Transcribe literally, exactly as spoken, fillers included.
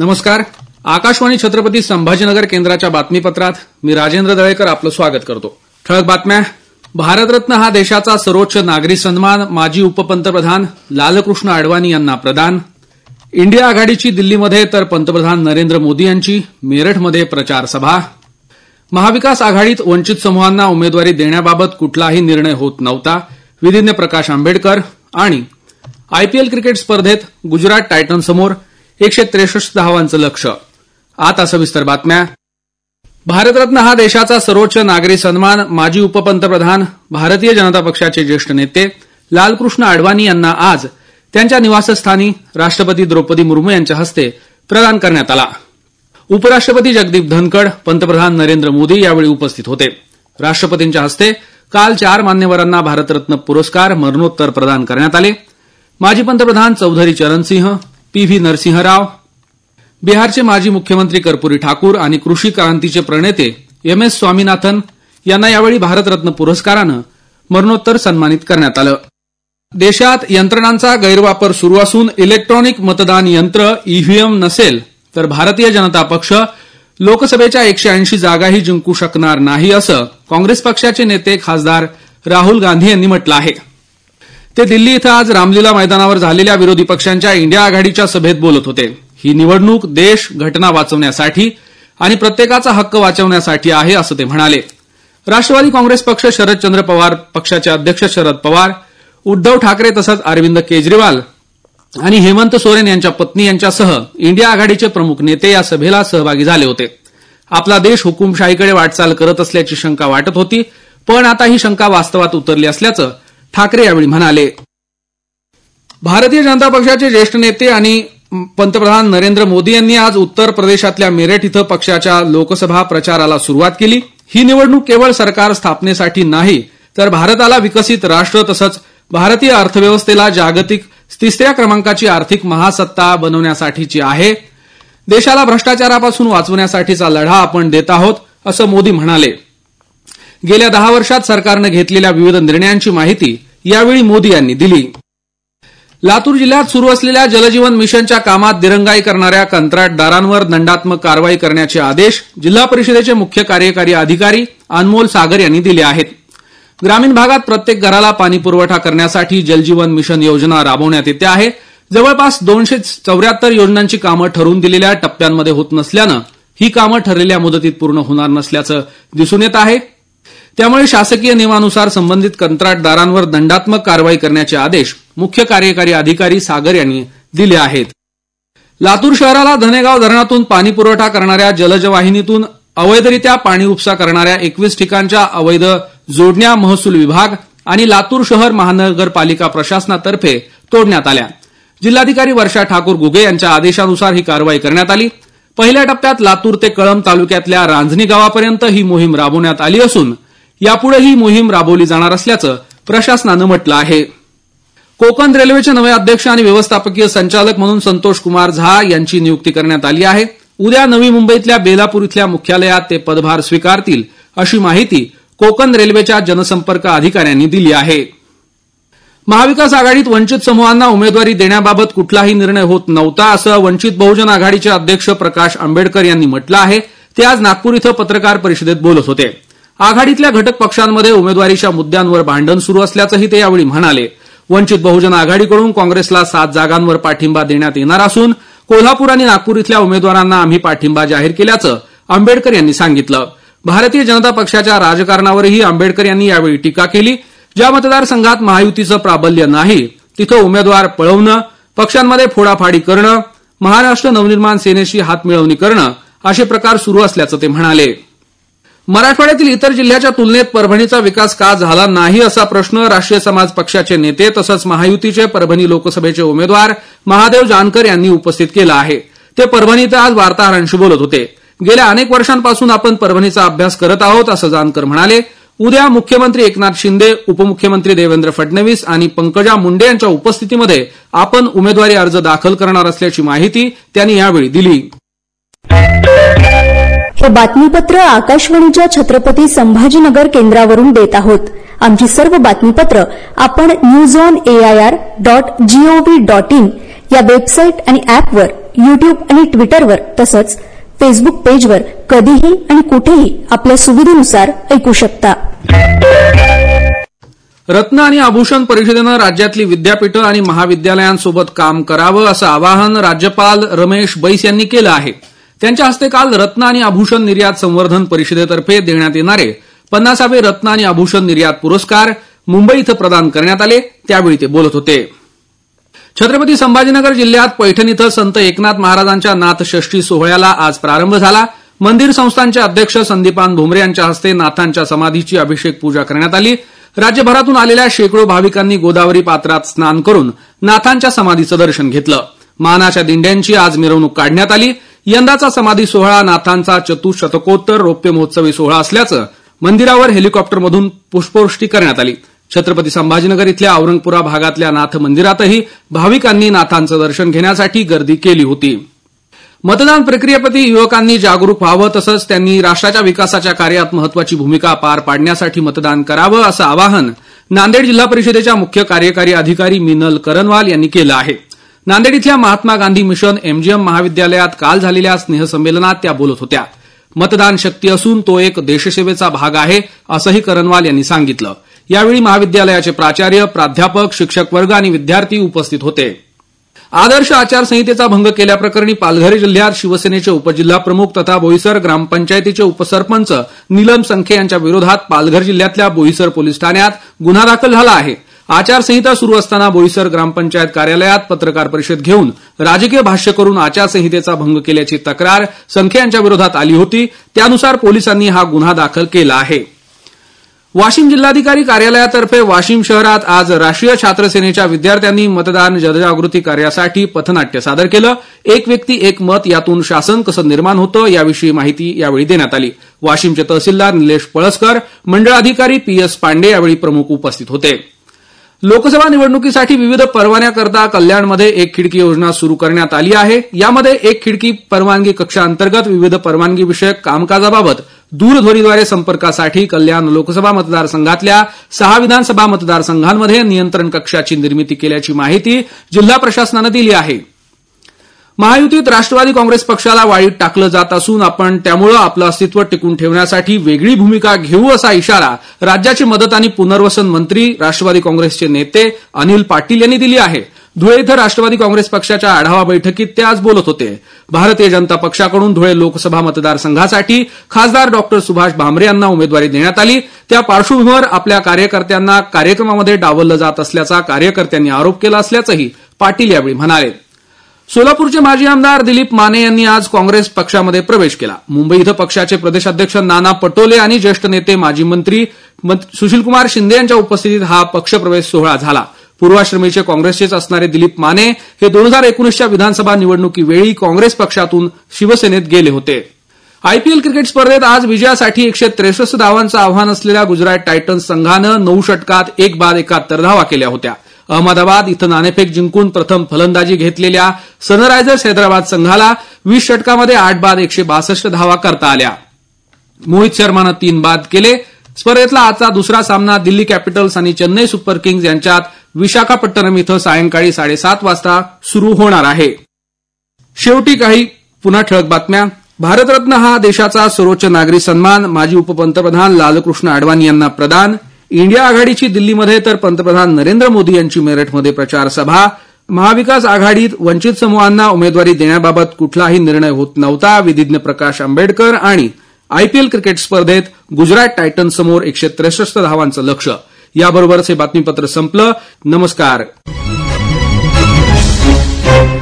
नमस्कार. आकाशवाणी छत्रपती संभाजीनगर केंद्राच्या बातमीपत्रात मी राजेंद्र दळेकर आपलं स्वागत करतो. ठळक बातम्या. भारतरत्न हा देशाचा सर्वोच्च नागरी सन्मान माजी उपपंतप्रधान लालकृष्ण अडवाणी यांना प्रदान. इंडिया आघाडीची दिल्लीमध्ये तर पंतप्रधान नरेंद्र मोदी यांची मेरठमध्ये प्रचार सभा. महाविकास आघाडीत वंचित समूहांना उमेदवारी देण्याबाबत कुठलाही निर्णय होत नव्हता, विधिज्ञ प्रकाश आंबेडकर. आणि आयपीएल क्रिकेट स्पर्धेत गुजरात टायटन्ससमोर एकशे त्रेसष्ट धावांचं लक्ष्य. आता सविस्तर बातम्या. भारतरत्न हा देशाचा सर्वोच्च नागरी सन्मान माजी उपपंतप्रधान भारतीय जनता पक्षाचे ज्येष्ठ नेते लालकृष्ण अडवाणी यांना आज त्यांच्या निवासस्थानी राष्ट्रपती द्रौपदी मुर्मू यांच्या हस्ते प्रदान करण्यात आला. उपराष्ट्रपती जगदीप धनखड, पंतप्रधान नरेंद्र मोदी यावेळी उपस्थित होते. राष्ट्रपतींच्या हस्ते काल चार मान्यवरांना भारतरत्न पुरस्कार मरणोत्तर प्रदान करण्यात आले. माजी पंतप्रधान चौधरी चरणसिंह, पी व्ही नरसिंहराव, बिहारचे माजी मुख्यमंत्री कर्पूरी ठाकूर आणि कृषी क्रांतीचे प्रणेते एम एस स्वामीनाथन यांना यावेळी भारतरत्न पुरस्कारानं मरणोत्तर सन्मानित करण्यात आलं. देशात यंत्रणांचा गैरवापर सुरू असून इलेक्ट्रॉनिक मतदान यंत्र ईव्हीएम नसेल तर भारतीय जनता पक्ष लोकसभेच्या एकशे ऐंशी जागाही जिंकू शकणार नाही असं काँग्रेस पक्षाचे नेते खासदार राहुल गांधी यांनी म्हटलं आहे. ते दिल्ली इथं आज रामलीला मैदानावर झालेल्या विरोधी पक्षांच्या इंडिया आघाडीच्या सभेत बोलत होते. ही निवडणूक देश, घटना वाचवण्यासाठी आणि प्रत्येकाचा हक्क वाचवण्यासाठी आहे असं ते म्हणाले. राष्ट्रवादी काँग्रेस पक्ष, शरदचंद्र पवार पक्षाचे अध्यक्ष शरद पवार, उद्धव ठाकरे तसंच अरविंद केजरीवाल आणि हेमंत सोरेन यांच्या पत्नी यांच्यासह इंडिया आघाडीचे प्रमुख नेते या सभेला सहभागी झाले होते. आपला देश हुकुमशाहीकडे वाटचाल करत असल्याची शंका वाटत होती, पण आता ही शंका वास्तवात उतरली असल्याचं ठाकरे यावेळी म्हणाले. भारतीय जनता पक्षाचे ज्येष्ठ नेते आणि पंतप्रधान नरेंद्र मोदी यांनी आज उत्तर प्रदेशातल्या मेरठ इथं पक्षाच्या लोकसभा प्रचाराला सुरुवात केली. ही निवडणूक केवळ सरकार स्थापनेसाठी नाही तर भारताला विकसित राष्ट्र तसंच भारतीय अर्थव्यवस्थेला जागतिक तिसऱ्या क्रमांकाची आर्थिक महासत्ता बनवण्यासाठीची आहे. देशाला भ्रष्टाचारापासून वाचवण्यासाठीचा लढा आपण देत आहोत असं मोदी म्हणाले. गेल्या दहा वर्षात सरकारनं घेतलेल्या विविध निर्णयांची माहिती यावेळी मोदी यांनी दिली. लातूर जिल्ह्यात सुरू असलेल्या जलजीवन मिशनच्या कामात दिरंगाई करणाऱ्या कंत्राटदारांवर दंडात्मक कारवाई करण्याचे आदेश जिल्हा परिषदेचे मुख्य कार्यकारी अधिकारी अनमोल सागर यांनी दिले आहेत. ग्रामीण भागात प्रत्येक घराला पाणी पुरवठा करण्यासाठी जलजीवन मिशन योजना राबवण्यात येते आहे. जवळपास दोनशे चौऱ्याहत्तर योजनांची कामं ठरवून दिलेल्या टप्प्यांमध्ये होत नसल्यानं ही कामं ठरलेल्या मुदतीत पूर्ण होणार नसल्याचं दिसून येत आहे. त्यामुळे शासकीय नियमानुसार संबंधित कंत्राटदारांवर दंडात्मक कारवाई करण्याचे आदेश मुख्य कार्यकारी अधिकारी सागर यांनी दिले आहेत. लातूर शहराला धनेगाव धरणातून पाणी पुरवठा करणाऱ्या जलज वाहिनीतून अवैधरित्या पाणी उपसा करणाऱ्या एकवीस ठिकाणच्या अवैध जोडण्या महसूल विभाग आणि लातूर शहर महानगरपालिका प्रशासनातर्फे तोडण्यात आल्या. जिल्हाधिकारी वर्षा ठाकूर गुगे यांच्या आदेशानुसार ही कारवाई करण्यात आली. पहिल्या टप्प्यात लातूर ते कळंब तालुक्यातल्या रांजणी गावापर्यंत ही मोहीम राबवण्यात आली असून यापुढे ही मोहीम राबवली जाणार असल्याचं प्रशासनानं म्हटलं आहे. कोकण रेल्वेचे नवे अध्यक्ष आणि व्यवस्थापकीय संचालक म्हणून संतोष कुमार झा यांची नियुक्ती करण्यात आली आहे. उद्या नवी मुंबईतल्या बेलापूर इथल्या मुख्यालयात ते पदभार स्वीकारतील अशी माहिती कोकण रेल्वेच्या जनसंपर्क अधिकाऱ्यांनी दिली आहे. महाविकास आघाडीत वंचित समूहांना उमेदवारी देण्याबाबत कुठलाही निर्णय होत नव्हता असं वंचित बहुजन आघाडीचे अध्यक्ष प्रकाश आंबेडकर यांनी म्हटलं आहे. ते आज नागपूर इथं पत्रकार परिषदेत बोलत होते. आघाडीतल्या घटक पक्षांमध्ये उमेदवारीच्या मुद्द्यांवर भांडण सुरू असल्याचंही ते यावेळी म्हणाले. वंचित बहुजन आघाडीकडून काँग्रेसला सात जागांवर पाठिंबा देण्यात येणार असून कोल्हापूर आणि नागपूर इथल्या उमेदवारांना आम्ही पाठिंबा जाहीर केल्याचं आंबेडकर यांनी सांगितलं. भारतीय जनता पक्षाच्या राजकारणावरही आंबेडकर यांनी यावेळी टीका केली. ज्या मतदारसंघात महायुतीचं प्राबल्य नाही तिथं उमेदवार पळवणं, पक्षांमध्ये फोडाफाडी करणं, महाराष्ट्र नवनिर्माण सेनेशी हातमिळवणी करणं असे प्रकार सुरू असल्याचं ते म्हणाले. मराठवाड्यातील इतर जिल्ह्याच्या तुलनेत परभणीचा विकास का झाला नाही असा प्रश्न राष्ट्रीय समाज पक्षाचे नेते तसंच महायुतीचे परभणी लोकसभेचे उमेदवार महादेव जानकर यांनी उपस्थित केला आहे. ते परभणीत आज वार्ताहरांशी बोलत होते. गेल्या अनेक वर्षांपासून आपण परभणीचा अभ्यास करत आहोत असं जानकर म्हणाले. उद्या मुख्यमंत्री एकनाथ शिंदे, उपमुख्यमंत्री देवेंद्र फडणवीस आणि पंकजा मुंडे यांच्या उपस्थितीमध्ये आपण उमेदवारी अर्ज दाखल करणार असल्याची माहिती त्यांनी यावेळी दिली. हे बातमीपत्र आकाशवाणीच्या छत्रपती संभाजीनगर केंद्रावरून देत आहोत. आमची सर्व बातमीपत्र आपण news on AIR dot G O V dot in या वेबसाईट आणि अॅपवर युट्यूब आणि ट्विटरवर तसंच फेसबुक पेजवर कधीही आणि कुठेही आपल्या सुविधेनुसार ऐकू शकता. रत्न आणि आभूषण परिषदेनं राज्यातली विद्यापीठं आणि महाविद्यालयांसोबत काम करावं असं आवाहन राज्यपाल रमेश बैस यांनी केलं आहे. त्यांच्या हस्ते काल रत्न आणि आभूषण निर्यात संवर्धन परिषदेतर्फे देण्यात येणारे पन्नासावे रत्न आणि आभूषण निर्यात पुरस्कार मुंबई इथं प्रदान करण्यात आले. त्यावेळी ते बोलत होते. छत्रपती संभाजीनगर जिल्ह्यात पैठण इथं संत एकनाथ महाराजांच्या नाथषष्ठी सोहळ्याला आज प्रारंभ झाला. मंदिर संस्थानचे अध्यक्ष संदीपान भुमरे यांच्या हस्ते नाथांच्या समाधीची अभिषेक पूजा करण्यात आली. राज्यभरातून आलेल्या शेकडो भाविकांनी गोदावरी पात्रात स्नान करून नाथांच्या समाधीचं दर्शन घेतलं. मानाच्या दिंड्यांची आज मिरवणूक काढण्यात आली. यंदाचा समाधी सोहळा नाथांचा चतुशतकोत्तर रौप्य महोत्सवी सोहळा असल्याचं मंदिरावर हेलिकॉप्टरमधून पुष्पवृष्टी करण्यात आली. छत्रपती संभाजीनगर इथल्या औरंगपुरा भागातल्या नाथ मंदिरातही भाविकांनी नाथांचं दर्शन घेण्यासाठी गर्दी केली होती. मतदान प्रक्रियेप्रती युवकांनी जागरूक व्हावं तसंच त्यांनी राष्ट्राच्या विकासाच्या कार्यात महत्वाची भूमिका पार पाडण्यासाठी मतदान करावं असं आवाहन नांदेड जिल्हा परिषदेच्या मुख्य कार्यकारी अधिकारी मिनल करनवाल यांनी केलं आहे. नांदेड इथल्या महात्मा गांधी मिशन एमजीएम महाविद्यालयात काल झालेल्या स्नेहसंमेलनात त्या बोलत होत्या. मतदान शक्ती असून तो एक देशसेवेचा भाग आहे असंही करनवाल यांनी सांगितलं. यावेळी महाविद्यालयाचे प्राचार्य, प्राध्यापक, शिक्षक वर्ग आणि विद्यार्थी उपस्थित होते. आदर्श आचारसंहितेचा भंग केल्याप्रकरणी पालघर जिल्ह्यात शिवसेनेचे उपजिल्हाप्रमुख तथा बोईसर ग्रामपंचायतीचे उपसरपंच नीलम संखे यांच्या विरोधात पालघर जिल्ह्यातल्या बोईसर पोलीस ठाण्यात गुन्हा दाखल झाला आहे. आचारसंहिता सुरू असताना बोईसर ग्रामपंचायत कार्यालयात पत्रकार परिषद घेऊन राजकीय भाष्य करून आचारसंहितेचा भंग केल्याची तक्रार संखे यांच्या विरोधात आली होती. त्यानुसार पोलिसांनी हा गुन्हा दाखल केला आहे. वाशिम जिल्हाधिकारी कार्यालयातर्फे वाशिम शहरात आज राष्ट्रीय छात्र सेनेच्या विद्यार्थ्यांनी मतदान जनजागृती कार्यासाठी पथनाट्य सादर केलं. एक व्यक्ती एक मत यातून शासन कसं निर्माण होतं याविषयी माहिती यावेळी देण्यात आली. वाशिमचे तहसीलदार निलेश पळसकर, मंडळ अधिकारी पी एस पांडे यावेळी प्रमुख उपस्थित होते. लोकसभा निवडणुकीसाठी विविध परवान्याकरता कल्याणमध्ये एक खिडकी योजना सुरू करण्यात आली आहे. यामध्ये एक खिडकी परवानगी कक्षाअंतर्गत विविध परवानगी विषयक कामकाजाबाबत दूरध्वनीद्वारे संपर्कासाठी कल्याण लोकसभा मतदारसंघातल्या सहा विधानसभा मतदारसंघांमध्ये नियंत्रण कक्षाची निर्मिती केल्याची माहिती जिल्हा प्रशासनानं दिली आहे. महायुतीत राष्ट्रवादी काँग्रेस पक्षाला वाळीत टाकलं जात असून आपण त्यामुळे आपलं अस्तित्व टिकून ठेवण्यासाठी वेगळी भूमिका घेऊ असा इशारा राज्याचे मदत आणि पुनर्वसन मंत्री राष्ट्रवादी काँग्रेसचे नेते अनिल पाटील यांनी दिली आहे. धुळे इथं राष्ट्रवादी काँग्रेस पक्षाच्या आढावा बैठकीत ते आज बोलत होते. भारतीय जनता पक्षाकडून धुळे लोकसभा मतदारसंघासाठी खासदार डॉक्टर सुभाष भामरे यांना उमेदवारी देण्यात आली. त्या पार्श्वभूमीवर आपल्या कार्यकर्त्यांना कार्यक्रमामध्ये डावललं जात असल्याचा कार्यकर्त्यांनी आरोप केला असल्याचंही पाटील यावेळी म्हणाले. सोलापूरचे माजी आमदार दिलीप माने यांनी आज काँग्रेस पक्षामध्ये प्रवेश केला. मुंबई इथं पक्षाचे प्रदेशाध्यक्ष नाना पटोले आणि ज्येष्ठ नेते माजी मंत्री सुशीलकुमार शिंदे यांच्या उपस्थितीत हा पक्षप्रवेश सोहळा झाला. पूर्वाश्रमीचे काँग्रेसचेच असणारे दिलीप माने हे दोन हजार एकोणीसच्या विधानसभा निवडणुकीवेळी काँग्रेस पक्षातून शिवसेनेत गेले होते. आयपीएल क्रिकेट स्पर्धेत आज विजयासाठी एकशे त्रेसष्ट धावांचं आव्हान असलेल्या गुजरात टायटन्स संघानं नऊ षटकात एक बाद एकाहत्तर धावा केल्या होत्या. अहमदाबाद इथं नाणेफेक जिंकून प्रथम फलंदाजी घेतलेल्या सनरायझर्स हैदराबाद संघाला वीस षटकामध्ये आठ बाद एकशे बासष्ट धावा करता आल्या. मोहित शर्मानं तीन बाद केले. स्पर्धेतला आजचा दुसरा सामना दिल्ली कॅपिटल्स आणि चेन्नई सुपर किंग्ज यांच्यात विशाखापट्टणम इथं सायंकाळी साडेसात वाजता सुरू होणार आहे. शेवटी काही पुन्हा ठळक बातम्या. भारतरत्न हा देशाचा सर्वोच्च नागरी सन्मान माजी उपपंतप्रधान लालकृष्ण अडवाणी यांना प्रदान. इंडिया आघाडीची दिल्लीमध्ये तर पंतप्रधान नरेंद्र मोदी यांची मेरठमध्ये प्रचार सभा. महाविकास आघाडीत वंचित समूहांना उमेदवारी देण्याबाबत कुठलाही निर्णय होत नव्हता विधिज्ञ प्रकाश आंबेडकर. आणि आयपीएल क्रिकेट स्पर्धेत गुजरात टायटन्स समोर एकशे त्रेसष्ट धावांचं लक्ष्य. याबरोबरच हे बातमीपत्र संपलं. नमस्कार.